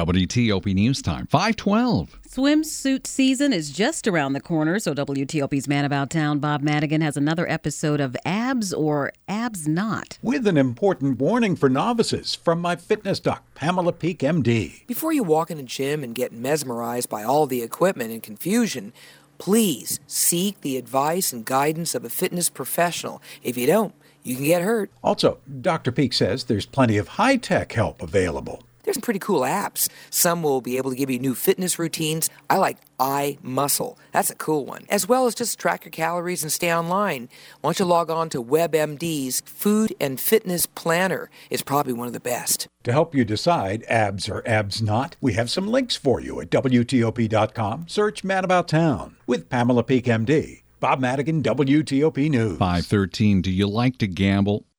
WTOP News Time, 5:12. Swimsuit season is just around the corner, so WTOP's Man About Town, Bob Madigan, has another episode of Abs or Abs Not. With an important warning for novices from my fitness doc, Pamela Peak, MD. Before you walk in a gym and get mesmerized by all the equipment and confusion, please seek the advice and guidance of a fitness professional. If you don't, you can get hurt. Also, Dr. Peak says there's plenty of high-tech help available. There's some pretty cool apps. Some will be able to give you new fitness routines. I like iMuscle. That's a cool one. As well as just track your calories and stay online. Why don't you log on to WebMD's Food and Fitness Planner? It's probably one of the best. To help you decide abs or abs not, we have some links for you at WTOP.com. Search Man About Town with Pamela Peak, MD. Bob Madigan, WTOP News. 5:13. Do you like to gamble?